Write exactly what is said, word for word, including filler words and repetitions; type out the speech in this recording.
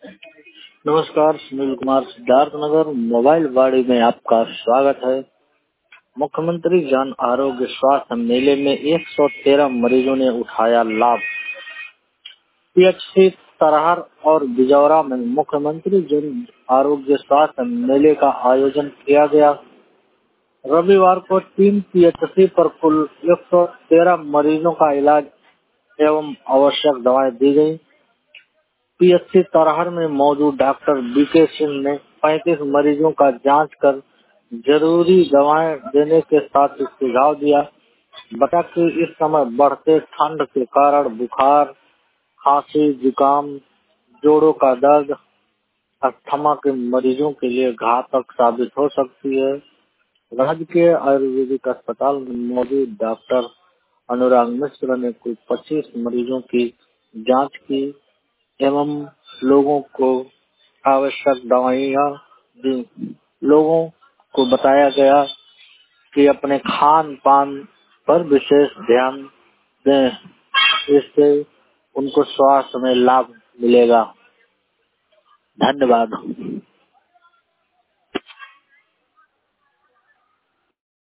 नमस्कार, सुनील कुमार, सिद्धार्थ नगर मोबाइल वाड़ी में आपका स्वागत है। मुख्यमंत्री जन आरोग्य स्वास्थ्य मेले में एक सौ तेरह मरीजों ने उठाया लाभ। पीएचसी तरहर और बिजौरा में मुख्यमंत्री जन आरोग्य स्वास्थ्य मेले का आयोजन किया गया। रविवार को तीन पीएचसी पर कुल एक सौ तेरह मरीजों का इलाज एवं आवश्यक दवाएं दी गयी। पीएचसी तरहर में मौजूद डॉक्टर बीके सिंह ने पैंतीस मरीजों का जांच कर जरूरी दवाएं देने के साथ सुझाव दिया। बता कि इस समय बढ़ते ठंड के कारण बुखार, खांसी, जुकाम, जोड़ों का दर्द, अस्थमा के मरीजों के लिए घातक साबित हो सकती है। राज्य के आयुर्वेदिक अस्पताल में मौजूद डॉक्टर अनुराग मिश्र ने कुल पच्चीस मरीजों की जांच की एवं लोगों को आवश्यक दवाइयाँ दी। लोगों को बताया गया कि अपने खान पान पर विशेष ध्यान दें, इससे उनको स्वास्थ्य में लाभ मिलेगा। धन्यवाद।